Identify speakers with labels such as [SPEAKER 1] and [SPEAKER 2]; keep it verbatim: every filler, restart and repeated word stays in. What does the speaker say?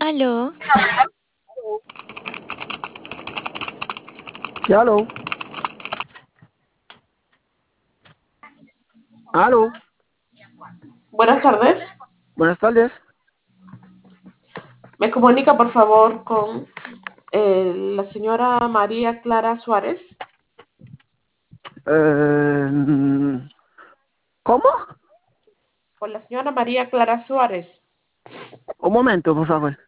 [SPEAKER 1] Aló,
[SPEAKER 2] Sí, aló, aló,
[SPEAKER 3] Buenas tardes.
[SPEAKER 2] buenas tardes.
[SPEAKER 3] Me comunica, por favor, con eh, la señora María Clara Suárez.
[SPEAKER 2] Eh, mm, ¿Cómo?
[SPEAKER 3] Con la señora María Clara Suárez.
[SPEAKER 2] Un momento, por favor.